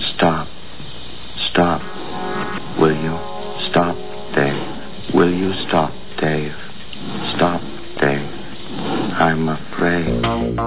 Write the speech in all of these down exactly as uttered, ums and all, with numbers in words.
Stop. Stop. Will you? Stop, Dave. Will you stop, Dave? Stop, Dave. I'm afraid.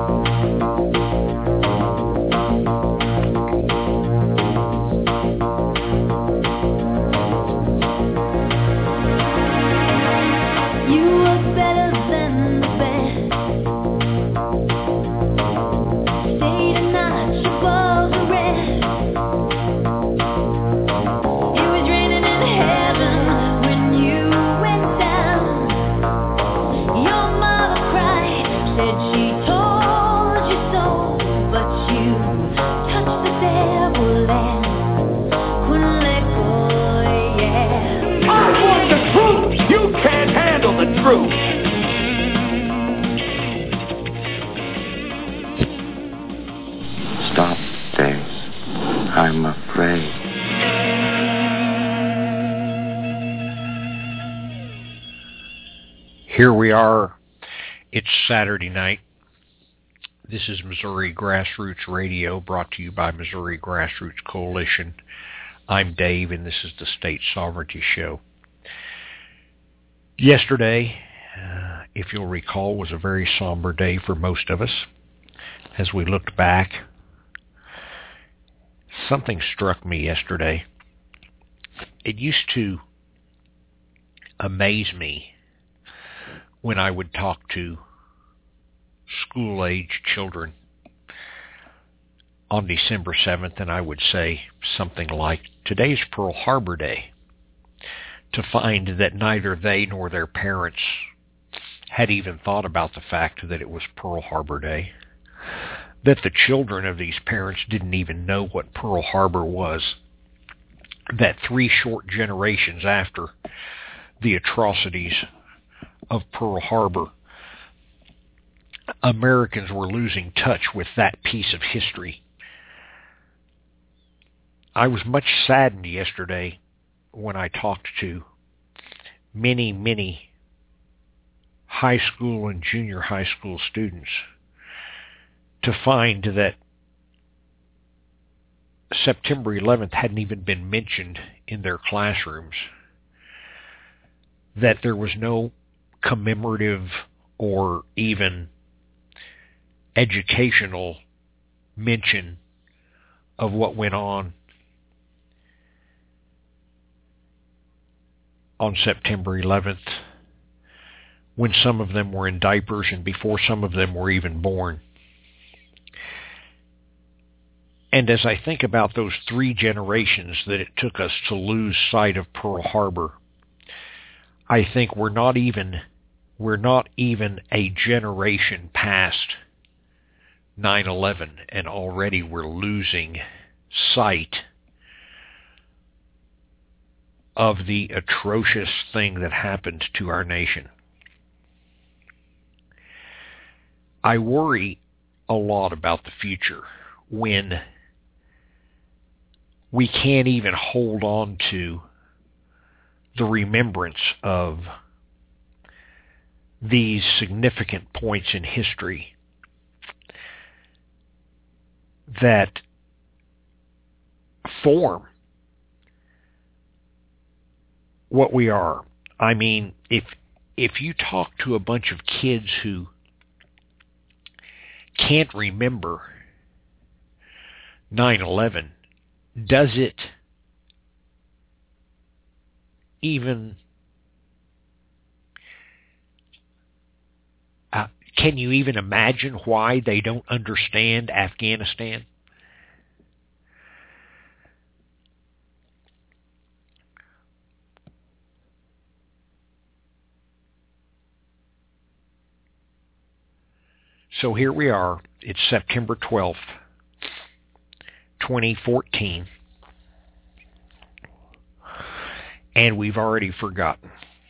Stop, Dave. I'm afraid. Here we are. It's Saturday night. This is Missouri Grassroots Radio, brought to you by Missouri Grassroots Coalition. I'm Dave, and this is the State Sovereignty Show. Yesterday, uh, if you'll recall, was a very somber day for most of us. As we looked back, something struck me yesterday. It used to amaze me when I would talk to school-age children on December seventh, and I would say something like, "Today's Pearl Harbor Day," to find that neither they nor their parents had even thought about the fact that it was Pearl Harbor Day, that the children of these parents didn't even know what Pearl Harbor was, that three short generations after the atrocities of Pearl Harbor, Americans were losing touch with that piece of history. I was much saddened yesterday when I talked to many, many high school and junior high school students to find that September eleventh hadn't even been mentioned in their classrooms, that there was no commemorative or even educational mention of what went on on September eleventh, when some of them were in diapers and before some of them were even born. And as I think about those three generations that it took us to lose sight of Pearl Harbor, I think we're not even we're not even a generation past nine eleven, and already we're losing sight of the atrocious thing that happened to our nation. I worry a lot about the future when we can't even hold on to the remembrance of these significant points in history that form what we are. I mean, if if you talk to a bunch of kids who can't remember nine eleven, does it even, uh, can you even imagine why they don't understand Afghanistan? So here we are. It's September twelfth, twenty fourteen, and we've already forgotten.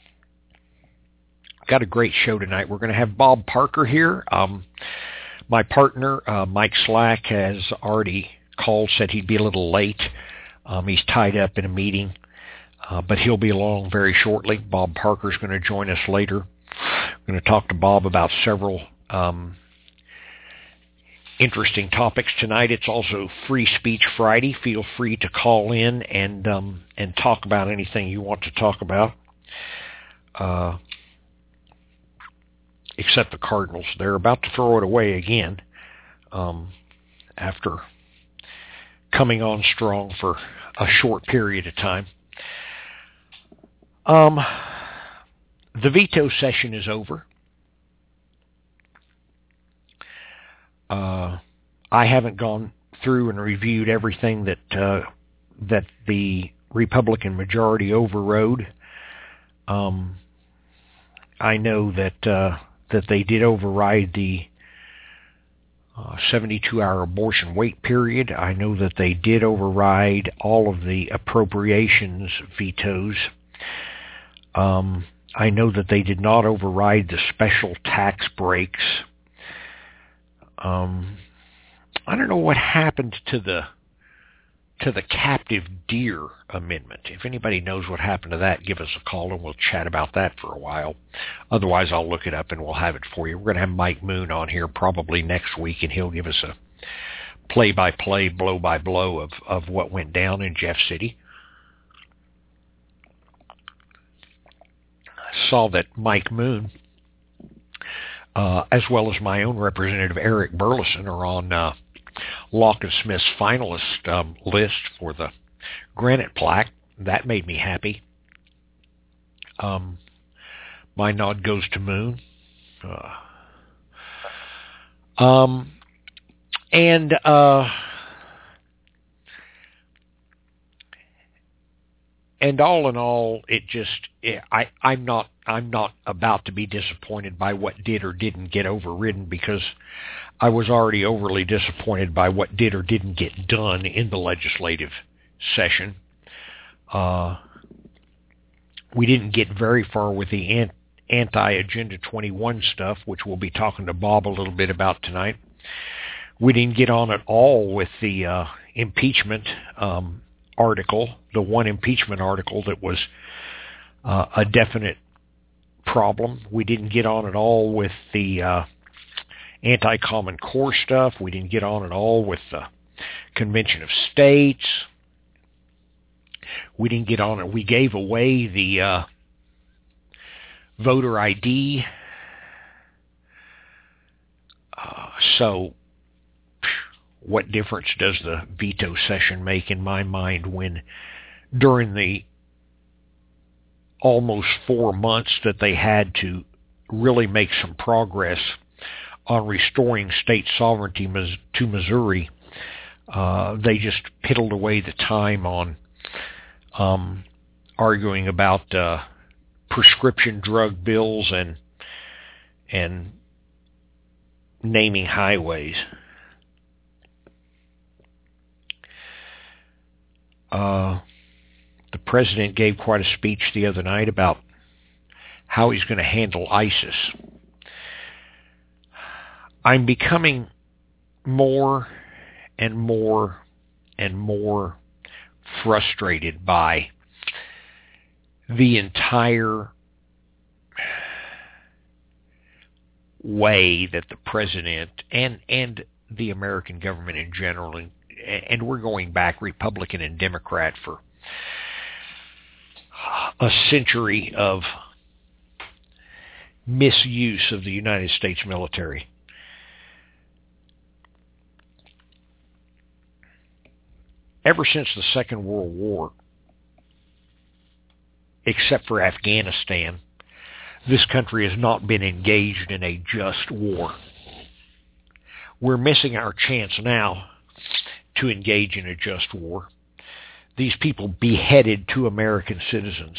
Got a great show tonight. We're going to have Bob Parker here. Um, my partner, uh, Mike Slack, has already called, said he'd be a little late. Um, he's tied up in a meeting, uh, but he'll be along very shortly. Bob Parker's going to join us later. I'm going to talk to Bob about several um interesting topics tonight. It's also Free Speech Friday. Feel free to call in and um, and talk about anything you want to talk about. Uh, except the Cardinals. They're about to throw it away again um, after coming on strong for a short period of time. Um, the veto session is over. Uh, I haven't gone through and reviewed everything that uh, that the Republican majority overrode. Um, I know that uh, that they did override the uh, seventy-two hour abortion wait period. I know that they did override all of the appropriations vetoes. Um, I know that they did not override the special tax breaks. Um, I don't know what happened to the to the captive deer amendment. If anybody knows what happened to that, give us a call and we'll chat about that for a while. Otherwise, I'll look it up and we'll have it for you. We're going to have Mike Moon on here probably next week, and he'll give us a play-by-play, blow-by-blow of, of what went down in Jeff City. I saw that Mike Moon, uh, as well as my own representative Eric Burleson, are on uh, Locke and Smith's finalist um, list for the Granite Plaque. That made me happy. Um, my nod goes to Moon. Uh, um, and uh, and all in all, it just it, I I'm not I'm not about to be disappointed by what did or didn't get overridden, because I was already overly disappointed by what did or didn't get done in the legislative session. Uh, we didn't get very far with the anti-Agenda twenty-one stuff, which we'll be talking to Bob a little bit about tonight. We didn't get on at all with the uh, impeachment um, article, the one impeachment article that was uh, a definite problem. We didn't get on at all with the uh, anti-Common Core stuff. We didn't get on at all with the Convention of States. We didn't get on it. We gave away the uh, voter I D. Uh, so what difference does the veto session make in my mind when during the almost four months that they had to really make some progress on restoring state sovereignty to Missouri, uh, they just piddled away the time on um, arguing about uh, prescription drug bills and and naming highways. Uh, the president gave quite a speech the other night about how he's going to handle ISIS. I'm becoming more and more and more frustrated by the entire way that the president and and the American government in general, and, and we're going back Republican and Democrat for a century of misuse of the United States military. Ever since the Second World War, except for Afghanistan, this country has not been engaged in a just war. We're missing our chance now to engage in a just war. These people beheaded two American citizens.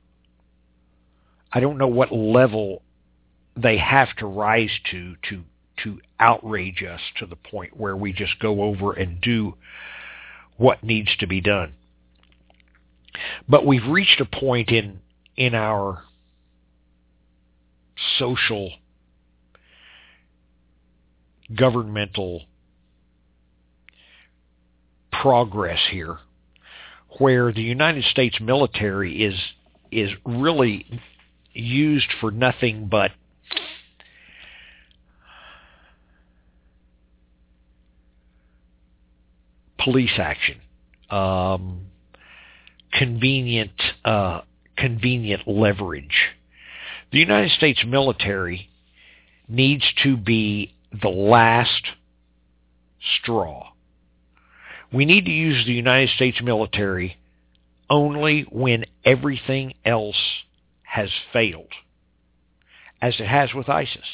I don't know what level they have to rise to to to outrage us to the point where we just go over and do what needs to be done. But we've reached a point in in our social, governmental progress here where the United States military is is really used for nothing but police action, um, convenient, uh, convenient leverage. The United States military needs to be the last straw. We need to use the United States military only when everything else has failed, as it has with ISIS.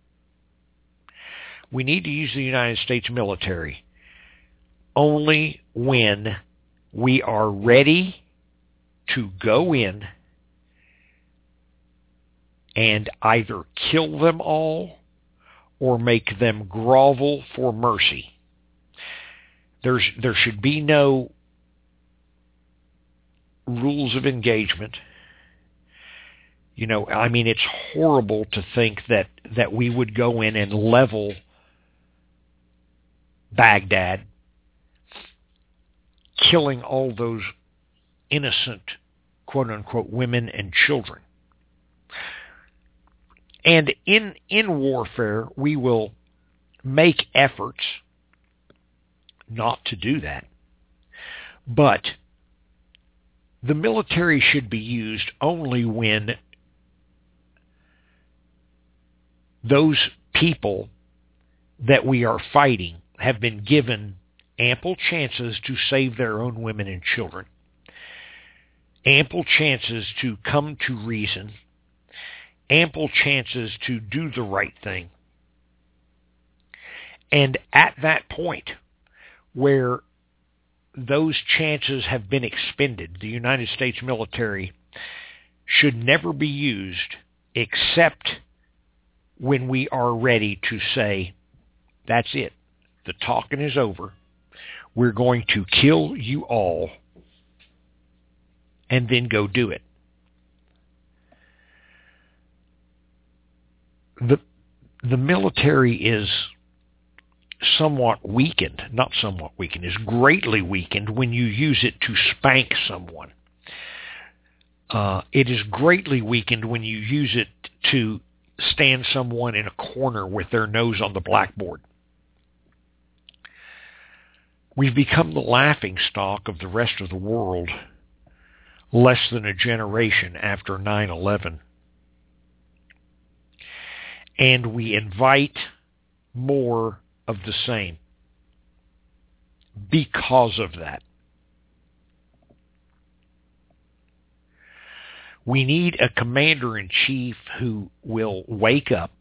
We need to use the United States military only when we are ready to go in and either kill them all or make them grovel for mercy. There's, there should be no rules of engagement. You know, I mean, it's horrible to think that, that we would go in and level Baghdad, killing all those innocent, quote-unquote, women and children. And in in warfare, we will make efforts not to do that. But the military should be used only when those people that we are fighting have been given ample chances to save their own women and children, ample chances to come to reason, ample chances to do the right thing. And at that point where those chances have been expended, the United States military should never be used except when we are ready to say, that's it. The talking is over. We're going to kill you all and then go do it. The, the military is somewhat weakened, not somewhat weakened, is greatly weakened when you use it to spank someone. Uh, it is greatly weakened when you use it to stand someone in a corner with their nose on the blackboard. We've become the laughingstock of the rest of the world less than a generation after nine eleven. And we invite more of the same because of that. We need a commander-in-chief who will wake up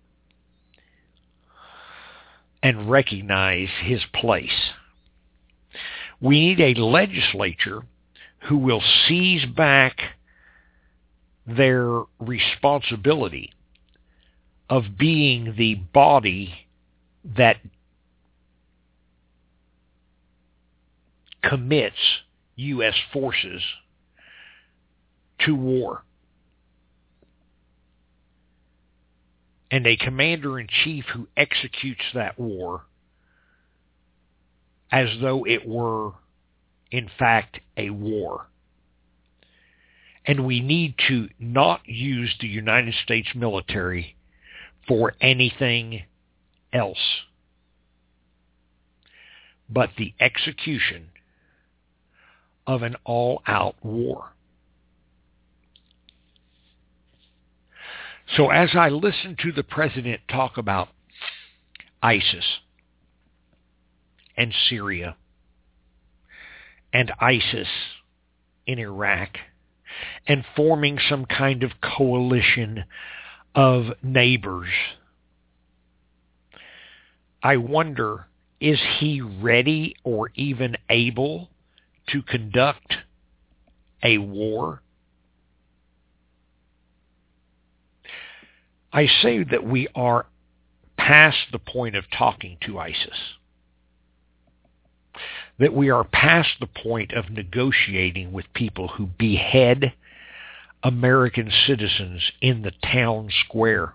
and recognize his place. We need a legislature who will seize back their responsibility of being the body that commits U S forces to war. And a commander-in-chief who executes that war as though it were, in fact, a war. And we need to not use the United States military for anything else but the execution of an all-out war. So as I listen to the president talk about ISIS and Syria and ISIS in Iraq and forming some kind of coalition of neighbors, I wonder, is he ready or even able to conduct a war? I say that we are past the point of talking to ISIS, that we are past the point of negotiating with people who behead American citizens in the town square.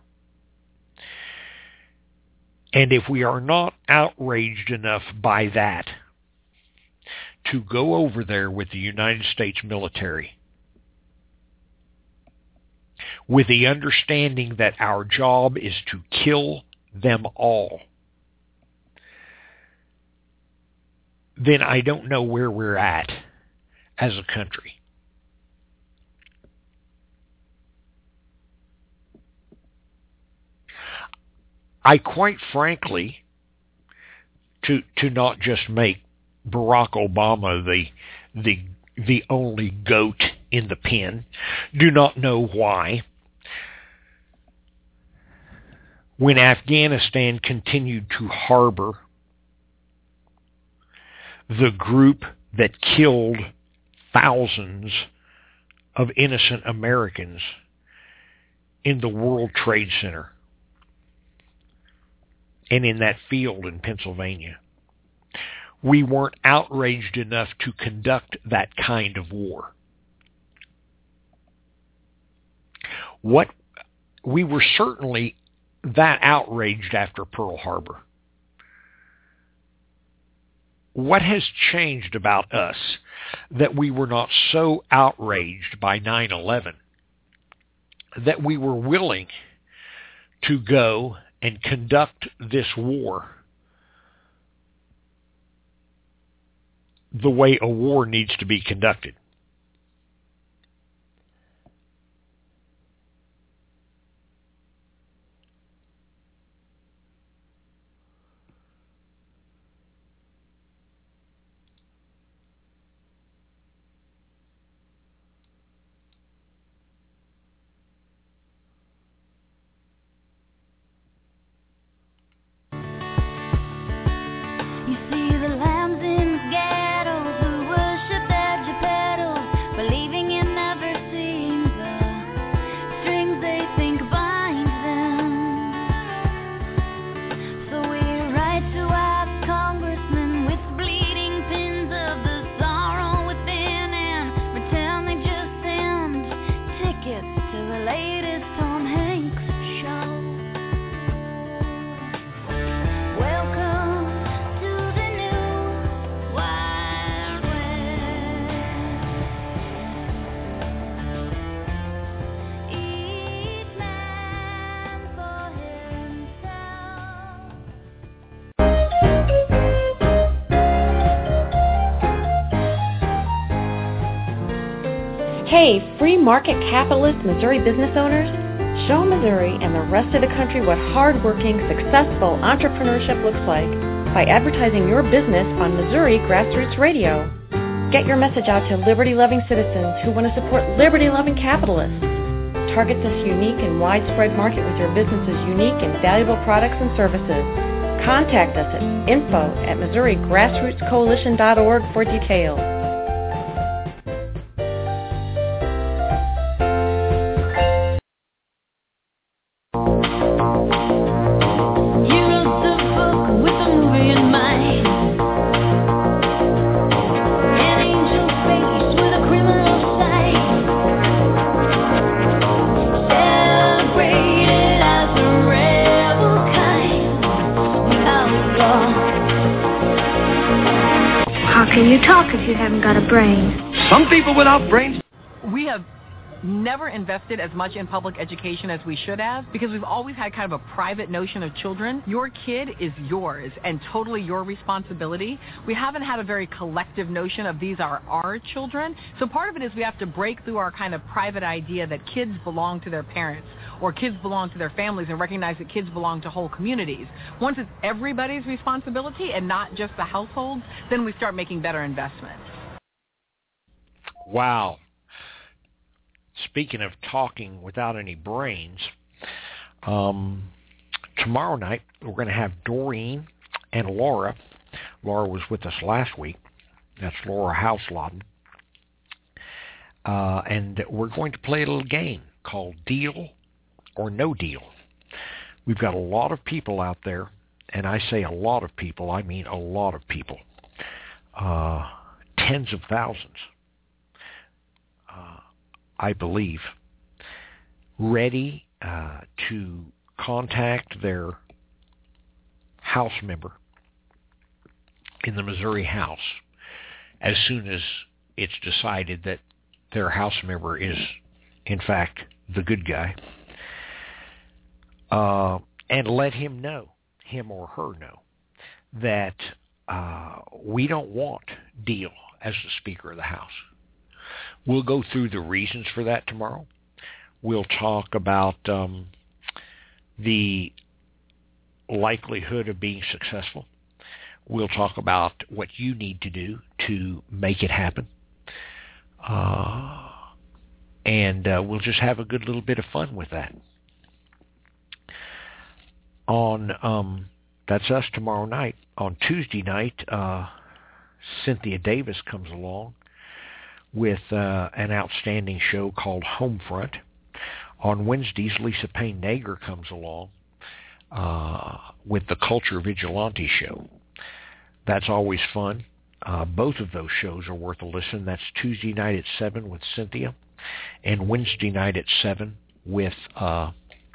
And if we are not outraged enough by that to go over there with the United States military, with the understanding that our job is to kill them all, then I don't know where we're at as a country. I quite frankly, to to not just make Barack Obama the the the only goat in the pen, do not know why, when Afghanistan continued to harbor the group that killed thousands of innocent Americans in the World Trade Center and in that field in Pennsylvania, we weren't outraged enough to conduct that kind of war. What we were certainly that outraged after Pearl Harbor. What has changed about us that we were not so outraged by nine eleven that we were willing to go and conduct this war the way a war needs to be conducted? Hey, free market capitalist Missouri business owners, show Missouri and the rest of the country what hardworking, successful entrepreneurship looks like by advertising your business on Missouri Grassroots Radio. Get your message out to liberty-loving citizens who want to support liberty-loving capitalists. Target this unique and widespread market with your business's unique and valuable products and services. Contact us at info at Missouri Grassroots Coalition dot org for details. Got a brain. Some people without brains. We have never invested as much in public education as we should have because we've always had kind of a private notion of children. Your kid is yours and totally your responsibility. We haven't had a very collective notion of these are our children. So part of it is we have to break through our kind of private idea that kids belong to their parents or kids belong to their families and recognize that kids belong to whole communities. Once it's everybody's responsibility and not just the households, then we start making better investments. Wow. Speaking of talking without any brains, um, tomorrow night we're going to have Doreen and Laura. Laura was with us last week. That's Laura Housladen. Uh, and we're going to play a little game called Deal or No Deal. We've got a lot of people out there, and I say a lot of people, I mean a lot of people, uh, tens of thousands. I believe, ready uh, to contact their House member in the Missouri House as soon as it's decided that their House member is, in fact, the good guy, uh, and let him know, him or her know, that uh, we don't want Deal as the Speaker of the House. We'll go through the reasons for that tomorrow. We'll talk about um, the likelihood of being successful. We'll talk about what you need to do to make it happen. Uh, and uh, we'll just have a good little bit of fun with that. On um, that's us tomorrow night. On Tuesday night, uh, Cynthia Davis comes along with uh, an outstanding show called Homefront. On Wednesdays, Lisa Payne Nager comes along uh, with the Culture Vigilante show. That's always fun. Uh, both of those shows are worth a listen. That's Tuesday night at seven with Cynthia, and Wednesday night at seven with uh,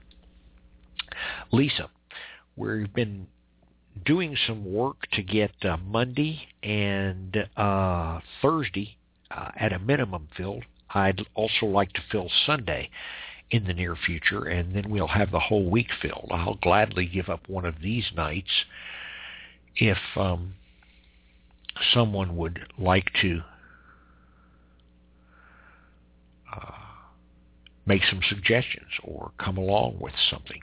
Lisa. We've been doing some work to get uh, Monday and uh, Thursday uh, at a minimum filled. I'd also like to fill Sunday in the near future, and then we'll have the whole week filled. I'll gladly give up one of these nights if um, someone would like to uh, make some suggestions or come along with something.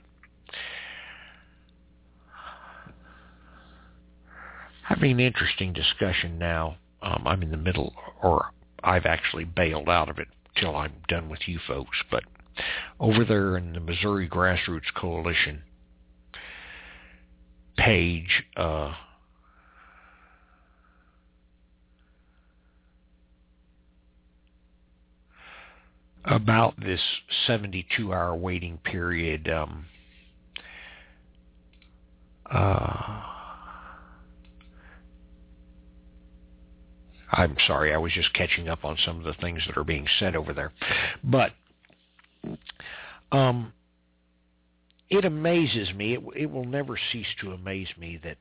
Having an interesting discussion now. Um, I'm in the middle, or I've actually bailed out of it till I'm done with you folks, but over there in the Missouri Grassroots Coalition page, uh, about this seventy-two hour waiting period, um, uh, I'm sorry, I was just catching up on some of the things that are being said over there. But um, it amazes me, it, it will never cease to amaze me that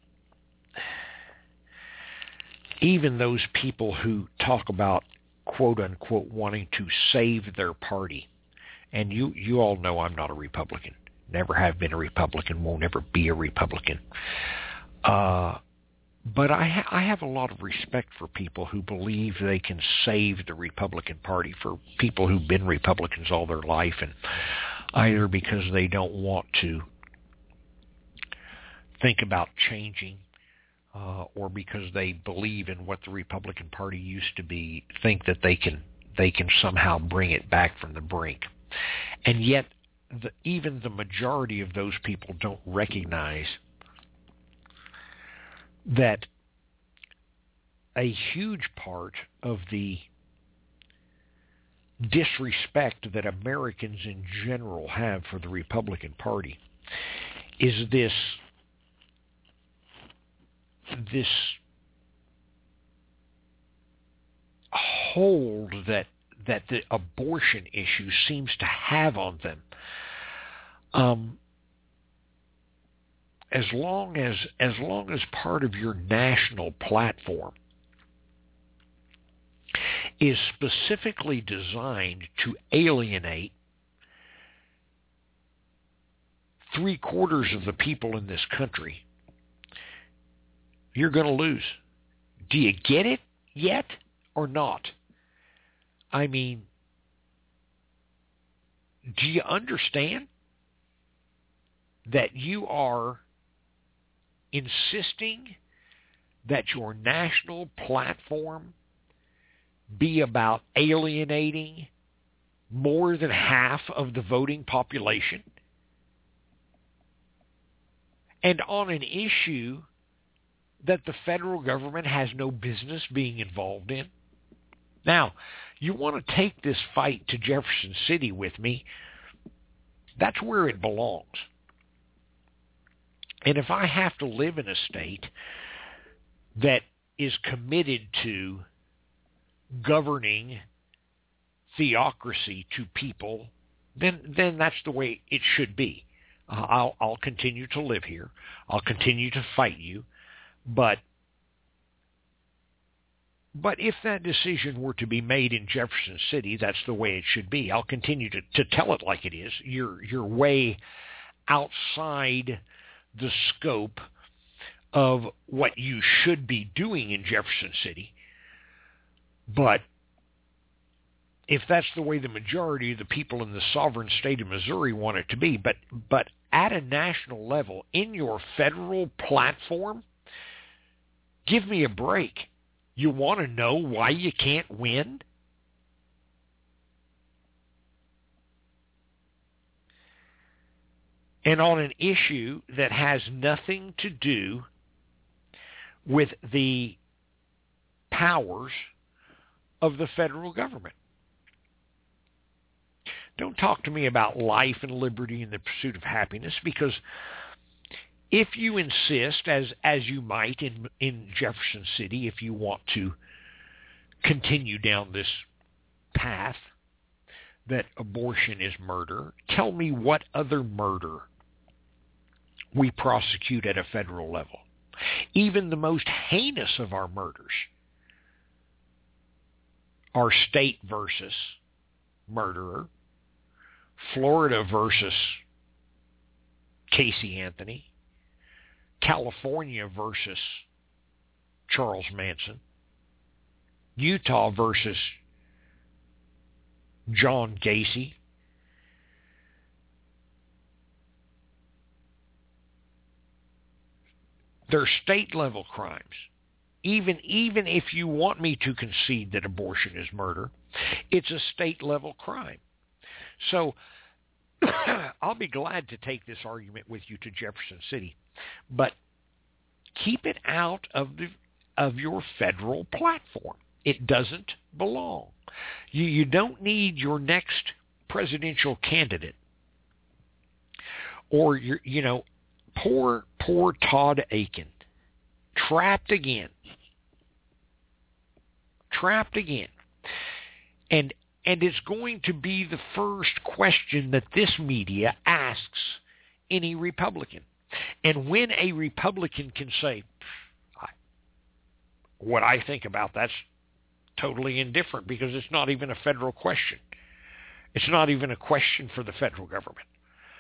even those people who talk about, quote unquote, wanting to save their party, and you, you all know I'm not a Republican, never have been a Republican, won't ever be a Republican. Uh, But I, ha- I have a lot of respect for people who believe they can save the Republican Party, for people who've been Republicans all their life, and either because they don't want to think about changing uh, or because they believe in what the Republican Party used to be, think that they can they can somehow bring it back from the brink. And yet, the, even the majority of those people don't recognize that a huge part of the disrespect that Americans in general have for the Republican Party is this this hold that that the abortion issue seems to have on them. Um, as long as as long as part of your national platform is specifically designed to alienate three quarters of the people in this country, you're going to lose. Do you get it yet or not? I mean, do you understand that you are insisting that your national platform be about alienating more than half of the voting population? And on an issue that the federal government has no business being involved in? Now, you want to take this fight to Jefferson City with me, that's where it belongs. And if I have to live in a state that is committed to governing theocracy to people, then then that's the way it should be. Uh, I'll I'll continue to live here. I'll continue to fight you, but but if that decision were to be made in Jefferson City, that's the way it should be. I'll continue to, to tell it like it is. You're you're way outside the scope of what you should be doing in Jefferson City. But if that's the way the majority of the people in the sovereign state of Missouri want it to be, but but at a national level, in your federal platform, give me a break. You want to know why you can't win? And on an issue that has nothing to do with the powers of the federal government. Don't talk to me about life and liberty and the pursuit of happiness, because if you insist, as as you might in in Jefferson City, if you want to continue down this path that abortion is murder, tell me what other murder we prosecute at a federal level. Even the most heinous of our murders are state versus murderer, Florida versus Casey Anthony, California versus Charles Manson, Utah versus John Gacy. They're state-level crimes. Even, even if you want me to concede that abortion is murder, it's a state-level crime. So I'll be glad to take this argument with you to Jefferson City, but keep it out of the of your federal platform. It doesn't belong. You, you don't need your next presidential candidate or your, you know, poor, poor Todd Akin, trapped again, trapped again. And And it's going to be the first question that this media asks any Republican. And when a Republican can say, what I think about that's totally indifferent because it's not even a federal question. It's not even a question for the federal government.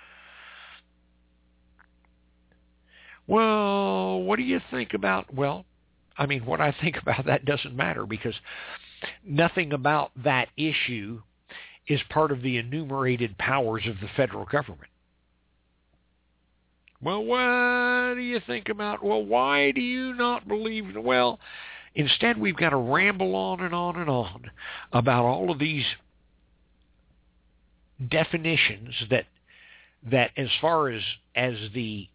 Well, what do you think about, well, I mean, what I think about that doesn't matter because nothing about that issue is part of the enumerated powers of the federal government. Well, what do you think about, well, why do you not believe, well, instead we've got to ramble on and on and on about all of these definitions that, that as far as, as the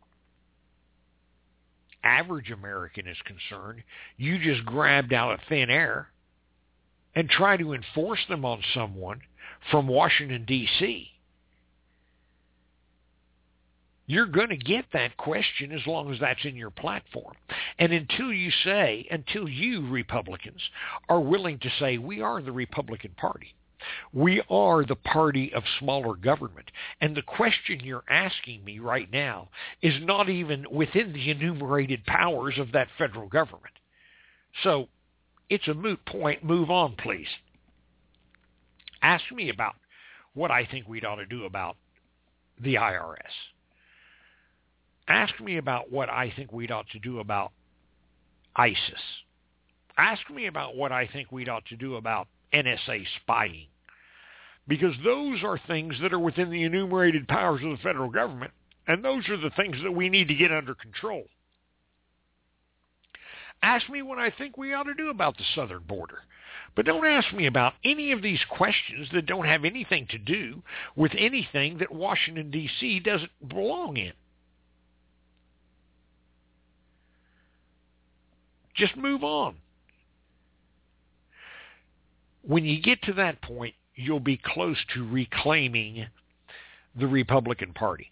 average American is concerned, you just grabbed out of thin air and try to enforce them on someone from Washington, D C You're going to get that question as long as that's in your platform. And until you say, until you Republicans are willing to say, we are the Republican Party. We are the party of smaller government. And the question you're asking me right now is not even within the enumerated powers of that federal government. So it's a moot point. Move on, please. Ask me about what I think we'd ought to do about the I R S. Ask me about what I think we'd ought to do about ISIS. Ask me about what I think we'd ought to do about N S A spying. Because those are things that are within the enumerated powers of the federal government, and those are the things that we need to get under control. Ask me what I think we ought to do about the southern border. But don't ask me about any of these questions that don't have anything to do with anything that Washington, D C doesn't belong in. Just move on. When you get to that point, you'll be close to reclaiming the Republican Party.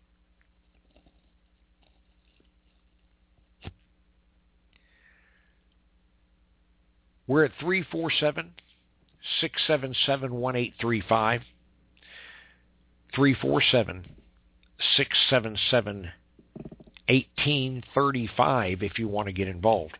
We're at three four seven, six seven seven, one eight three five. three four seven, six seven seven, one eight three five if you want to get involved.